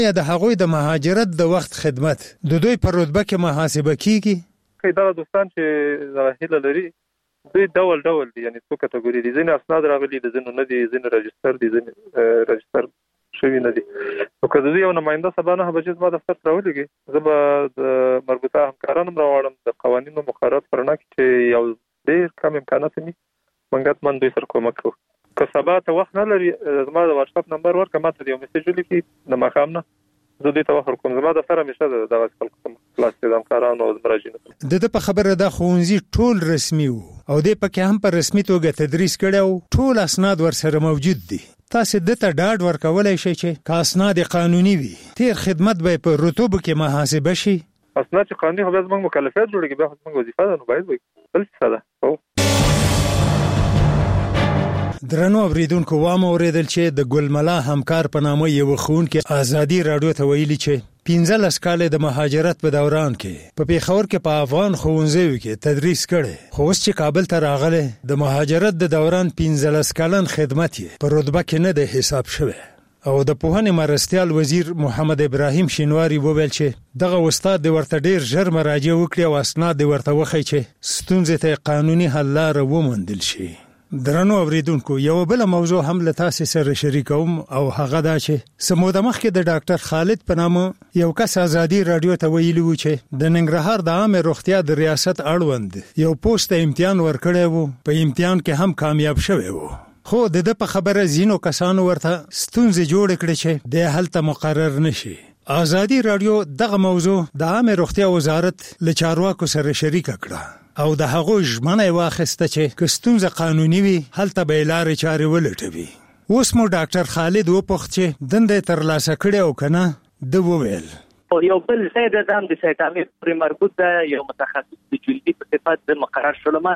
یا د هغوی د مهاجرت د وخت خدمت د دوی په رتبه کې محاسبه کیږي؟ دا دوستان چې هیله لري دوی ډول دي، یعنی څو کټګوري دي. ځینې اسناد راغلي دي، ځینې نه دي، ځینې رجستر دي، ځینې رجستر شوي نه دي. نو که د دوی یو نماینده سبا 9 بجې زما دفتر ته راولېږي، زه به د مربوطه همکارانو راوړم د قوانینو مقررات په رڼا کې چې یو ډېر کم امکانات وي منګت من دوی سره کومک کوو. که سبا ته وخت نه لري زما د واتساپ نمبر ورکړه، ما ته یو میسج ولیکي د ماښام نه، زه دوی ته وخت ورکوم. زما دفتر همیشه دغه خلکو خلاص دي، د همکارانو او مراجعینو. د په خبره دا ښوونځي ټول رسمي وو او د پکې هم په رسمي توګه تدریس کړی او ټول اسناد ورسره موجود دي. تاسو د ته ډاډ ورکولای شئ چې که اسناد قانوني وي تیر خدمت به په رتبو کې محاسبه شي؟ اسناد چې قانوني خو بیا زموږ مکلفیت جوړېږي، بیا خو زموږ وظیفه ده، نو باید وي بل څه ده. درنو اوریدونکو، وام اوریدل چې د ګلملا همکار په نامه یو ښوونکی ازادي راډیو ته ویلي چې 15 کال د مهاجرت په دوران کې په پیښور کې په افغان ښوونځیو کې تدریس کړي، خو اوس چې کابل ته راغلی د مهاجرت د دوران 15 کلن خدمت یې په رتبه کې نه دی حساب شوی. او د پوهنې مرستیال وزیر محمد ابراهیم شینواری وویل چې دغه استاد د ورته ډیر ژر مراجعه وکړي او اسناد د ورته وخی چې ستونزې ته قانوني حل لاره وموندل شي. درنو اوریدونکو، یو بل موضوع هم له تاسو سره شریکوم او هغه دا چې سموده مخکې د ډاکټر خالد په نامه یو کس ازادي راډیو ته ویلي و چې د ننګرهار د عامه روغتیا د ریاست اړوند یو پوسټ امتحان ورکړی وو، په امتحان کې هم کامیاب شوی وو، خو د په خبره زینو کسانو ورته ستونزې جوړ کړې چې د هلته مقرر نشي. ازادي راډیو دغه موضوع د عامه روغتیا وزارت له چارواکو سره شریک کړه او د هغو ژمنه واخیسته چې که ستونزه قانوني وي هلته به لارې چارې ولټوي. اوس مو ډاکټر خالد وپوښت چې دنده ترلاسه کړې او که نه؟ ده وویل یو بل ځای د دام د سیتامي پورې مربوط ده، یو متخصص د جلدي په صفت د مقرر شولم،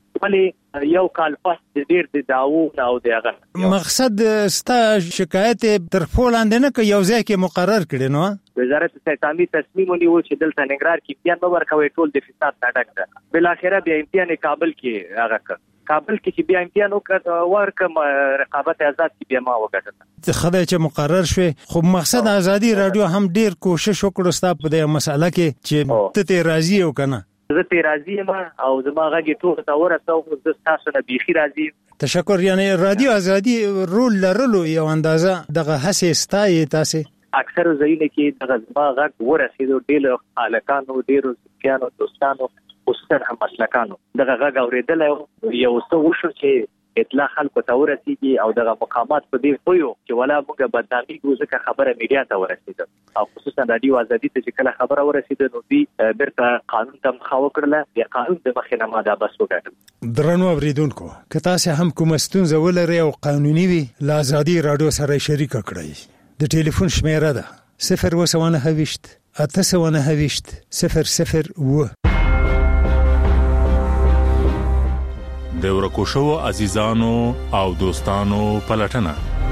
ولی یو کال پس د ډیر د داو او د هغه مقصد ستا شکایت تر پولاند نه که یو ځای کې مقرر کړي. نو وزارت سیتامي تصمیم ونیو چې دلته ننګرهار کې امتحان به ورکوي، ټول د فساد ډک ده. بالاخره بیا امتحان کابل کې هغه کابل کې چې بیا امتحان وکړ ورکم رقابت آزاد کې بیا ما وکړه خدای چې مقرر شوی. خو مقصد ازادي راډیو هم ډیر کوشش وکړو ستا په دې مسله کې چې ته راضي او کنه. زه ته راضي یم او زما غږ ټول ته ورسو، زه تاسو نه بيخي راضي. تشکر. یعنی رادیو ازادي رول لرلو یو اندازه دغه هڅه ستایي تاسو. اکثر ځایونه کې دغه زما غږ ورسېدو، ډېر خلکانو، ډېر ځکانو، دوستانو، خصوصا هم مسلکانو دغه غږ اوریدل یو څه وشو چې اطلاع خلکو ته ورسېږي او دغه مقامات په دې پویو چې ولا موږ بدنامي ځکه خبره میډیا ته ورسېده او خصوصا رادیو ازادي ته چې کله خبره ورسېده نو دوی بیرته قانون ته مخه وکړله، بیا قانون د مخې نه ما دا بس وګټل. درنو اوریدونکو، که تاسو هم کومه ستونزه ولرئ او قانوني وي له ازادي راډیو سره شریک کړئ. د ټلیفون شمیره ده 029 829 002. د ورکو شو عزیزانو او دوستانو پلټنه.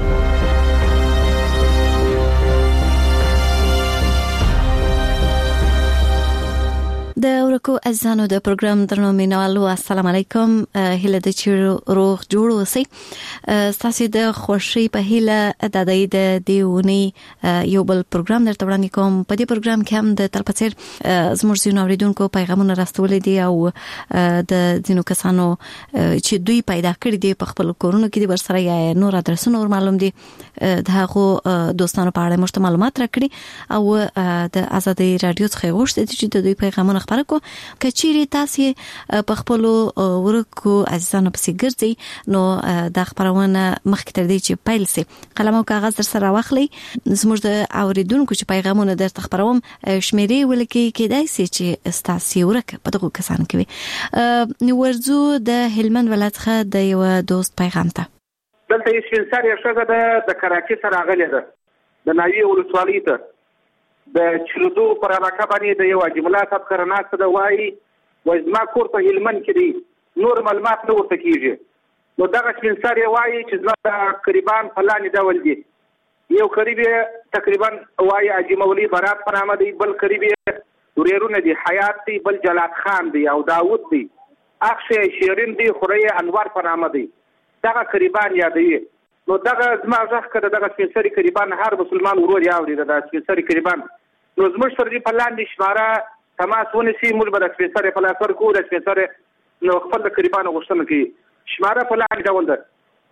د ورکو عزیزانو د پروګرام درنو مینوالو السلام علیکم. هله د چیرو روغ جوړ اوسئ. تاسو د خوشي په هله د دیونی یو بل پروګرام درته وړاندې کوم. په دې پروګرام کې هم د تلپاتیر زموږ زینو اوریدونکو پیغامونه راستول دي او د ځینو کسانو چې دوی پیدا کړی دي په خپل کورونو کې د ورسره یا نور ادرسونه معلوم دي د هغه دوستانو په اړه مشته معلومات راکړي او د ازادي رادیو څخه غوښتي چې د دوی پیغامونه خبرې کو کچيري تاسو په خپل ورکو عزیزانو پسې ګرځي نو د خبرونه مخکې تر دې چې پیل سي قلم او کاغذ در سره واخلي. زموږ د اوریدونکو چې پیغامونه درته خبروم شمیرې ولکې کېدای سي چې تاسو ورک په دغه کسان کې نو ورزو د هلمند ولایت څخه د یو دوست پیغام ته دلته یې شینسار یو شګه د کراچي سره راغلی ده د ناوی ولسوالۍ ته د چلودو پر علاقه باندې د یو جمله صاحب کرناست د وای وزما کور په هلمند کې دی نور معلومات نه ورته کیږي نو دغه شینسار یې وای چې زما تقریبا فلاني ډول دي یو قریب تقریبا وای اجمولی برات په نامه دی بل قریب وريرونه دي حیات دی بل جلات خان دی او داوود دی اخشه شیرین دی خوري انوار په نامه دی دغه قریبان یادوي نو دغه زما غږ که دغه سپین سري قریبان هر مسلمان ورور یې اوري د سپین سري قریبان نو زموږ تر دې په لاندې شماره تماس ونیسي موږ به د سپین سري په لاس ورکوو د سپین سري نو خپل د قریبانو غوښتنه کوي شماره په لاندې ډول ده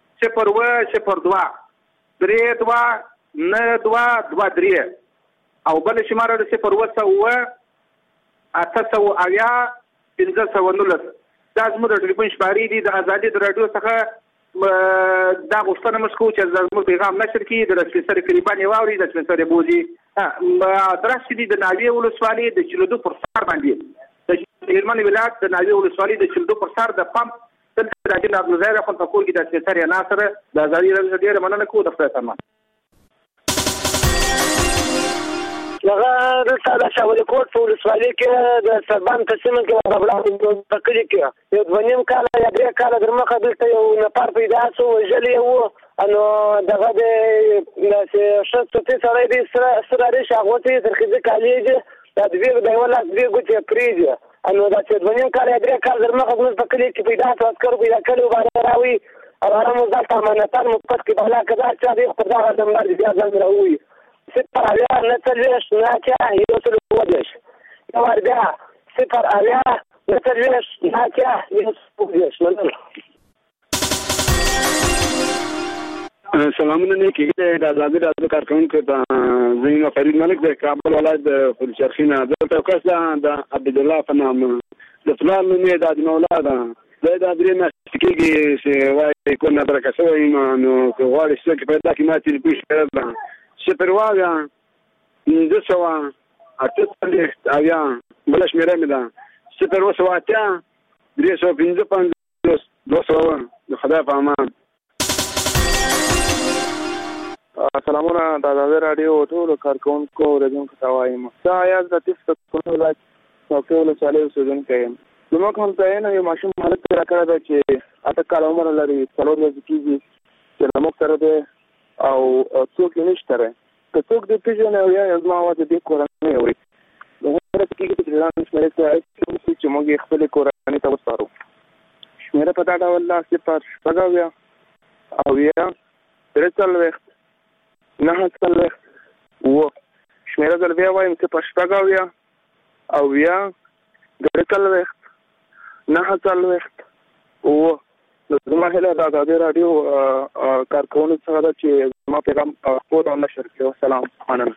0 2 0 2 3 2 9 2 2 3 او بل شماره د 0 9 800 1519 دا زموږ د ټلیفون شمارې دي د ازادي د راډیو څخه دا غوښتنه موږ کوو چې زموږ پیغام نشر کړي د سپین سري قریبان یې واوري د سپین سري بوزي ادرس دي د ناوې ولسوالۍ د چلودو پر سر باندې د هلمند ولایت د ناوې ولسوالۍ د چلودو پر سر د پمپ دلته د حاجي عبدالظاهر اخوند په کور کې د سپین سري ناصر د ازادي راډیو ډېره مننه کوو د خدای سامان هغه دلته د شاولي کوټ په ولسوالۍ کې د سربان په سیمه کې غبړان په کلي کې یو 2 کاله یا 3 کاله در مخه دلته یو نفر پیدا شو وژلی و نو دغه د شخصي سړی دی سره لري شاغوتي ترخیزه کالی دی د دې د ولا دې ګوتې پریږي نو دا چې 2 کاله یا 3 کاله در مخه په کلي کې پیدا شو اسکر پیدا کړو باندې راوي او هغه ځل امانتان مفت کې بلا کدا چې دې خپل دغه د مرګ بیا ځل راوي صفر آلیا نتلویش ناکیا یوسل ودش یو اربیا صفر آلیا نتلویش ناکیا یوسل ودش سلامونه نیکې د ازادي راډیو کارکونکو ته زه فرید ملک د کابل ولایت د فلچرخینه دلته کس د عبد الله په نام د فلان نومې د مولا ده د درې میاشتې کېږي چې وایي کو نه درکه شوی نو که غواړي څوک پیدا کړي ما تلیفون شکایت شپرواغه 948 اویا بل شمیره مې ده 0 355 200 خدای په امان سلامونه د ازادي راډیو ټولو کارکونکو اوریدونکو ته وایم دا یاد د تاسو په ولایت څوکۍ ولسوالۍ اوسیدونکی یم زموږ همسایه یو ماشوم مالک راکړی دی چې 8 کاله عمر لري 4 ورځې کېږي چې زموږ سره دی او څوک یې نشته دی که څوک دې پېژني او یا زما اواز دې کورنۍ اوري نو هغه کېږي چې ځان شمېرې ته اړتیا چې موږ یې خپلې کورنۍ ته وسپارو شمېره په دا ډول ده 0 اویا 43 9 شمېره زه بیا وایم 0 اویا 43 9 زما هیله د ازادي راډیو کارکونکو څخه ده چې زما پیغام خپور او نشر کړي. سلام مننه.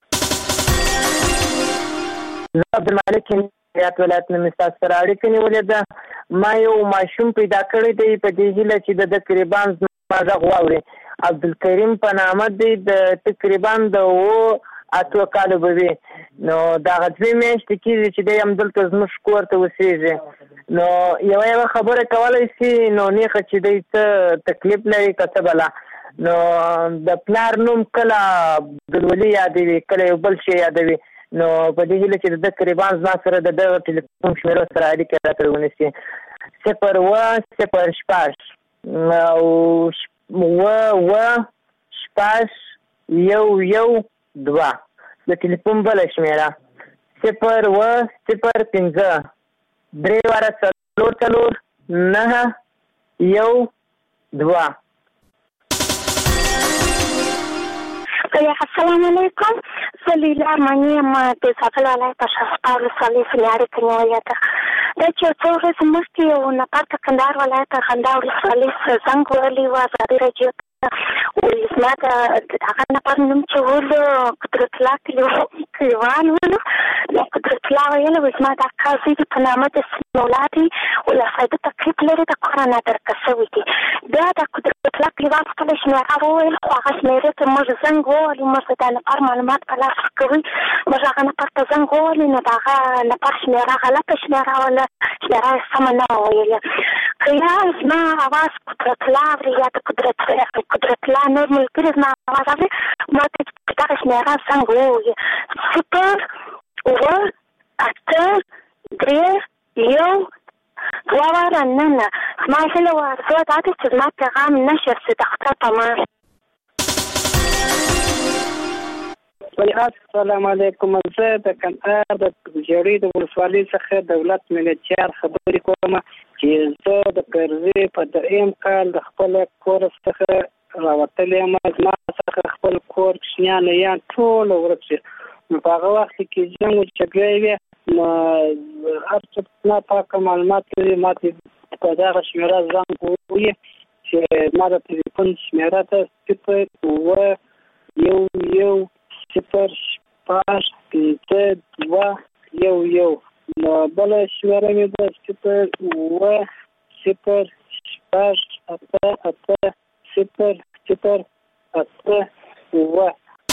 زه عبدالمالک ریاض ولایت نه تاسو سره اړیکه نیولې ده. ما یو ماشوم پیدا کړی دی په دې هیله چې د تقریبا غږ واوري. عبدالکریم په نامه دی د تقریبا د 8 کالو به وي نو دغه 2 میاشتې کېږي چې دی همدلته زموږ کور ته اوسېږي نو یوه خبره کولی شي نو نیخه چې دی څه تکلیف لري که څه بله نو د پلار نوم کله عبدالولي یادوي کله یو بل شی یادوي نو په دې هیله چې د ده قریبا زما سره د دغه ټلیفون شمېرو سره اړیکې راته ونیسي 0 7 2 د ټلیفون بله شمېره 0 5 3 4 9 2 السلام علیکم. زه لیلا ارماني یم د زابل ولایت شهسپا ولسوالۍ څخه اړیکه نیولې ده. دا چې یو څو ورځې مخکې یو نفر د کندهار ولایت خندا ولسوالۍ څخه زنګ وهلی و ازادي راډیو ته وایي زما د هغه نفر نوم چې ولو قدرت الله کلیوال ولو نو قدرت الله ویله وایي زما د اکا زوی دی په نامه د مولا دی وایي سایده تکلیف لري د کورونه درکه شوي دي. بیا د قدرت الله کلیوال خپله شمېره وویل خو هغه شمېرې ته موږ زنګ ووهلو موږ د نفر معلومات په لاس کوي موږ هغه نفر ته زنګ ووهلو نو د هغه نفر شمېره غلطه شمېره وله شمېره یې سمه نه وویلې. که یا زما اواز قدرت الله اوري یا د قدرت الله نور ملګري زما اواز اوري ما ته چې دغه شمېره زنګ ووهي 0 8 3 1 2 9 زما هیله و ارزو دا ده چې زما پیغام نشر شي د خدای په امان. السلام علیکم. زه د کندهار د جړې د ولسوالۍ څخه دولت ملتیار خبرې کوم چې زه د کرزي په 3 کال د خپل کور څخه راوتلې ما څخه خپل کور کښنیان یا ټول ورک شي. په هغه وخت کې جنګ او جګړه وي نو هر څه نه پاک معلومات لري. ما ته په دغه شمیره زنګ وویل چې ما د تلیفون شمیره ته 010552211 نو بل شمیره مې د 0108800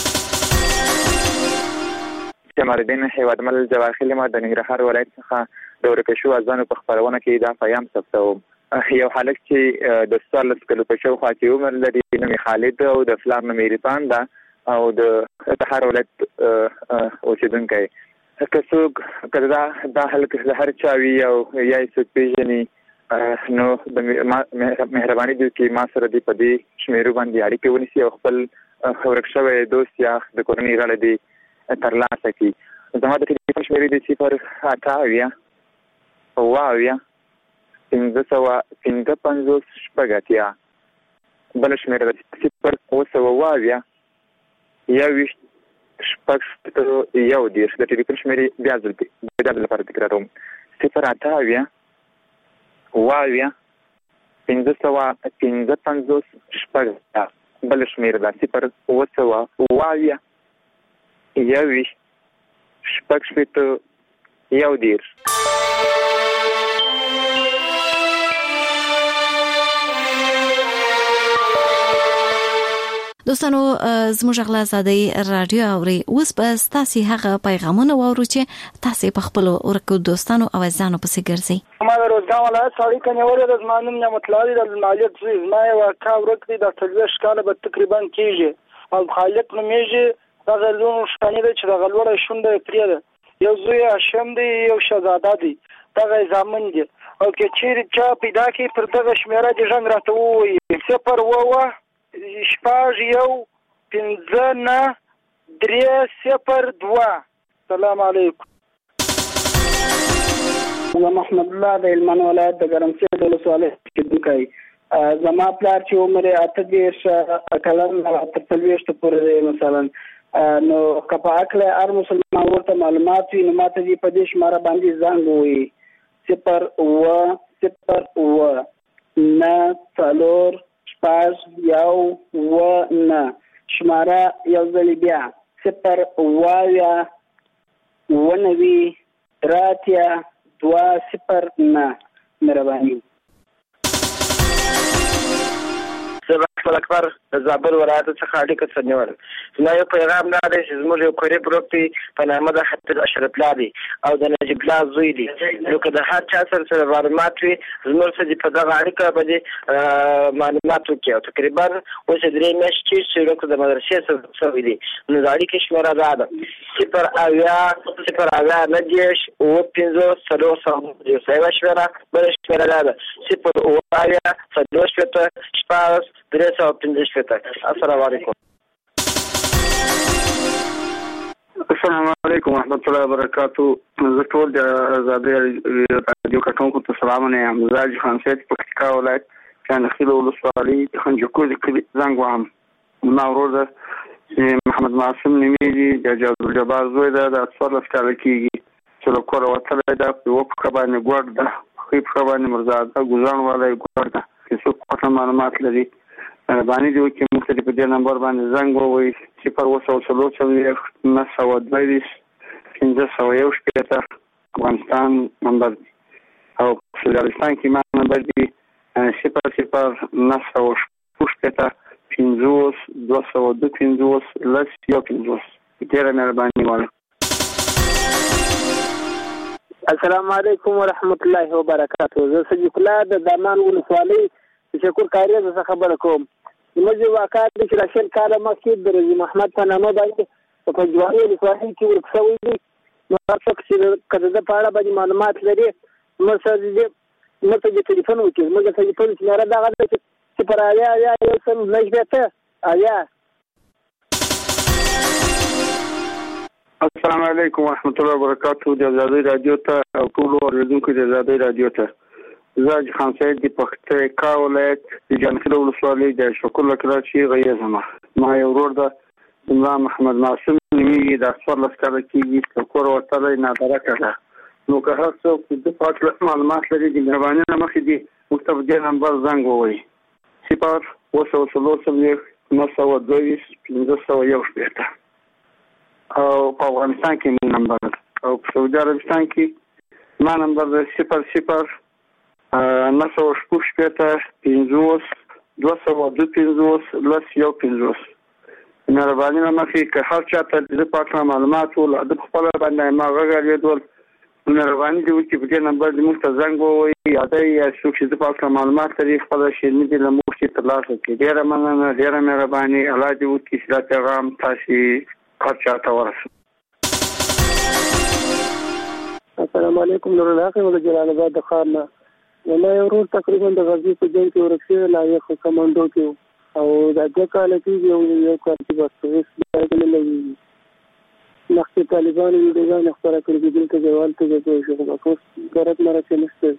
جمالدین هیوادمل جواخیل ما د ننګرهار ولایت څخه د ورکشو ازانو په خبرونه کې دا پیام ثبتوم. یو حالک چې د 14 کلو په شاوخوا کې عمر لري، نوم خالد او د فلار نوم عرفان ده او د هر ولایت اوسیدونکی. که څوک دا حالک هر چا وي او یا څوک پیژني نو د مهرباني دي چې ما سره دی په دې شمیرو باندې اړیکه ونیسي او خپل ورک شوی دوست یا د کورنۍ غړی دی ترلاسه کړي. زما د ټلیفون شمیرې دی 058 بل شمیره ده 0 د ټلیفون شمیرې بیا ځل لپاره تکراروم 058 بل شمیره ده 0 دوستانو زموږ غلا زادي رادیو اوري اوس به تاسو هغه پیغامونه واورو چې تاسو په خپل ورکو دوستانو او ځانو پسې ګرځي. ما د روزګان ولایت سړی کني ولې د زمانم نعمت لاري د مالیت زوی ما یو کا ورکړي د تلويش کاله به تقریبا کیږي او خالق نومېږي دا غلون شانې چې د غلوړې شونډه پریده یو زوی هاشم دی یو شهزاده دی دا زامن دي او کې چیرې چا پیدا کی پر دغه شمیره د ژوند راته وي 0 شپاږ 1 سلام علیکم. زه محمد الله د هلمند ولایت د ګرمسیر د ولسوالۍ اوسېدونکی. زما پلار چې عمر یې 38 کلن تر 40 پورې دی مثلا نو که په هکله هر مسلمان ورته معلومات وي نو ماته دې په دې شماره باندې زنګ ووایي 0 شماره یو ځل بیا 0 مهرباني. زبر اکبر زابل ولایت څخه اړیکه سنول. نو یو پیغام دا دی چې زموږ یو قریب وروستی په نامه د حتی اشرف لادي او د نجیب الله زوی دی. نو که د هر چا سره معلومات وي زموږ څخه په دغه اړیکه باندې معلومات وکړي او تقریبا اوس درې میاشتې چې وروسته د مدرسې سره شوی دی. نو د اړیکې شمیره دا ده 0 شمیره بل شمیره دا ده 0 السلام علیکم. السلام علیکم ورحمۃ اللہ وبرکاتہ. زه ټول د آزادۍ رادیو کارکونکو ته سلامونه یم. زاج خان سید پکتیکا ولایت چاندخیل ولسوالۍ خنجکوز کلی زنګ وهم. ما ورور محمد معصوم نومیږي د جبار زوی ده د 14 کاله کېږي چې له کوره وتلی ده په یوه پښه باندې ګوډ ده ښۍ پښه باندې مرزاده ګوزان والی ګوډ ده. که څوک پټه معلومات لري مهرباني دې وکړي موږ ته په دې نمبر باندې زنګ ووایي 0 افغانستان نمبر دی او فدرالستان کې ما نمبر دی 0 ډېره مهرباني غواړم. السلام علیکم ورحمت الله وبرکاتہ. زه صدیق الله د دامان ولسوالۍ شکر کاریز څخه خبره کوم. موږ واقعات د راشن کاله مخکې د رضی محمد په نامه باندې په جواري ولسوالۍ کې ورکسوي دي. نو تاسو چې کله د پاړه باندې معلومات لري مرسته دې ټلیفون وکړئ. موږ د ټلیفون شماره دا غواړي چې پر آیا یو سم نشته آیا. السلام علیکم ورحمۃ اللہ وبرکاتہ. د آزادۍ رادیو ته او ټول اوریدونکو د آزادۍ رادیو ته زاج خان سید د پختکا ولایت د جانخیل ولسوالۍ د شکر لکراچي غیزمه ما یو ورور د امام محمد معصوم نیمه د اصفر لسکره کېږي کور ورته نه درکه ده نو که هر څوک د پاتل معلومات لري د مهرباني نه مخې دي مکتب د نمبر زنګ ووي 0 وسوسلوسل 922 1501 او په افغانستان کې مو نمبر او په سعودي عربستان کې ما نمبر 00 916 50 225 215 مهرباني نه مخې که هر چاته د پاتل معلومات ول د خپل باندې ما غږیدل مهرباني دی چې په دې نمبر د مخ ته زنګ ووي یا د څوک چې د پاتل معلومات لري خپل شینې د لمخ ته ترلاسه کړي ډیره مننه ډیره مهرباني الله دې وکړي چې دا پیغام تاسو هر چاته ورسوي. السلام علیکم نور الله ول جلال آباد د خارنا ولا یو ورور تقریبا د غزي په جنگ کې ورکه لا یو کمانډو کې او د دې کال کې یو کار چې بس نه لګي مخکې طالبانو ویډیوګان خپاره کړي دي دلته جوال ته د شغل اوس ګرد مرکه نشته.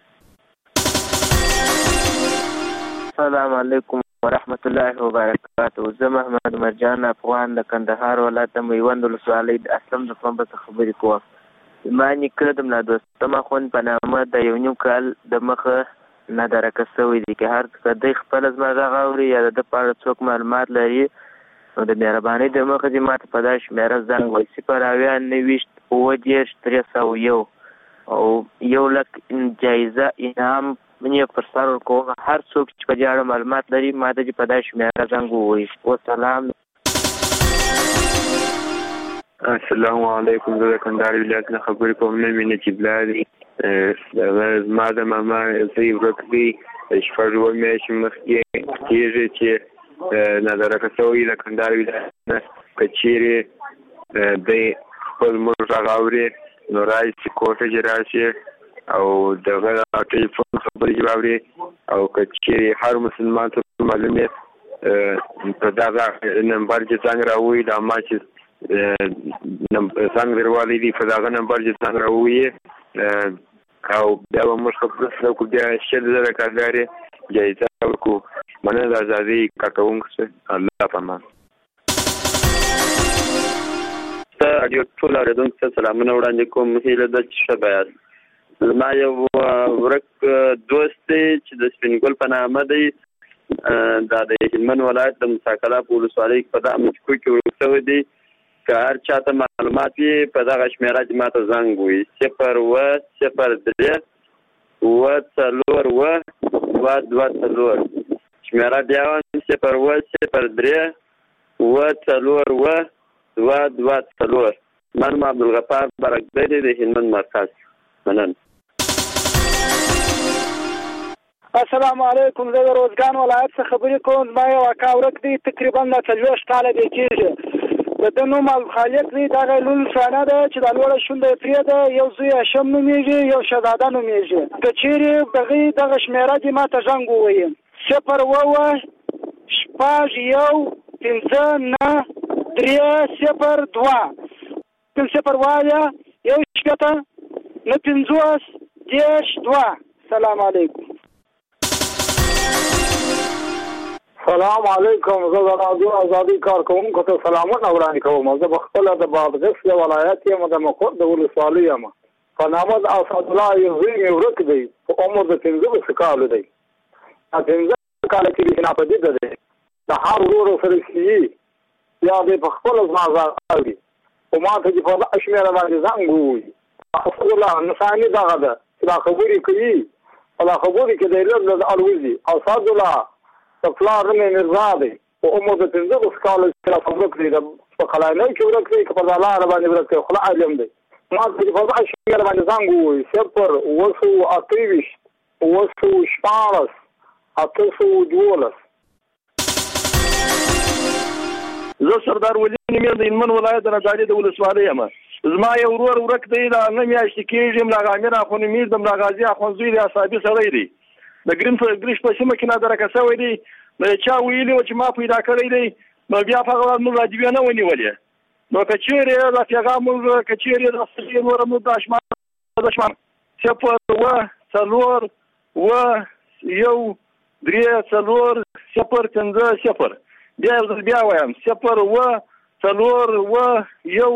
السلام علیکم ورحمت الله وبرکاته. زه محمد مرجان افغان د کندهار ولایت د میوند ولسوالۍ د اسلم د پنبه خبرې کوم. ما نیکه د ملا دوستم اخوند په نامه د یو نیم کال د مخه نه درکه شوی دی که هر څه د خپل زما غاوري یا د پاره څوک معلومات لري نو د مهرباني د مخه دې ماته په داش مېره زنګ وای 0 301 او 1 لک جایزه انعام منې پر سر ورکوم هر څوک چې په دې اړه معلومات لري ماته دې په داش مېره زنګ وای. والسلام. السلام علیکم. زه د کندهار ولایت نه خبرې کوم. نه مې نجیب لاري ما د ماما زی ورکوي شپږ میاشتې مخکې کېږي چې نظر کسوي د کندهار ولایت نه کچيري د خپل مور غاوري نو راځي کوټه جراشي او دغه ټلیفون خبرې جوابري او کچيري هر مسلمان ته معلومه په دا نمبر چې څنګه راوي د ما چې څنګه ورولې دي په دا نمبر چې څنګه راوي او بیا موږ خبرې کوو بیا شل زره کارګاري جایزه ورکو مننه د ازادي کاکونکو الله پامان. رادیو ټول اوریدونکو ته سلامونه وړاندې کوم. هیله ده چې ښه بیاست. زما یو ورک دوست دی چې د سپینګل په نامه دی دا د هلمند ولایت د مساکله په ولسوالۍ په دغه مچکو کې ورک شوی دی. که هر چاته معلومات وي په دغه شمېره چې ماته زنګ وي 0 شمېره بیا 0 من عبدالغفار برکزی د هلمند مرکز. مننه. السلام علیکم. زه د روزګان ولایت څخه خبرې کوم. ما یو اکا ورک دی تقریبا 40 کاله دی کېږي د نوم خالق دی دغه لول شانه ده چې د لوړه شونډه پرې ده یو زوی هاشم نومېږي یو شهزاده نومېږي که چیرې دغه شمېره دې ماته زنګ ووایي 0 شپږ 1 5 9 3 0 2 0 وایه 1 شپېته 9 50 2. سلام علیکم. سلام علیکم. زه د رادیو ازادي کارکوونکو ته سلامونه وړاندې کوم. زه په خپله د بادغیس د ولایت یم د مقر د ولسوالۍ یم په نامه د اسد الله یو زوی مې ورک دی په عمر د 15 کالو دی. 15 کاله کې چې ناپدیده دی د هر ورور سره کېږي یا دی په خپله زما غږ اوري خو ما ته چې په دغه شمېره باندې زنګ ووایي اسد الله نښاني دغه ده چې دا خبرې کوي په دا خبرې کې دی لږ د الوزي اسد الله د پلار نوم یې مرزا دی په عمر د 15 کالو کې راته ورک دی په قلعهنۍ کې ورک دی که په دا لاره باندې ورک دی خو عالم دی ما ته چې په دغه شمېره باندې زنګ ووایي 0 8 زه سردار ولی نومېږم د هلمند ولایت د رګاډي د ولسوالۍ یم. زما یو ورور ورک دی دا 9 میاشتې کېږي ملا امیر اخوند میر د ملا غازي اخوند زوی دی اصحابي سړی دی د ګریش په سیمه کې نادرکه شوی دی نو چا ویلي و چې ما پیدا کړی دی نو بیا په هغه موږ راجبیه نه ونیولې نو که چیرې دا پیغام موږ که چیرې د سړي نور موږ د اشمان 0 4 0 بیا وایم 0 و 4 و 1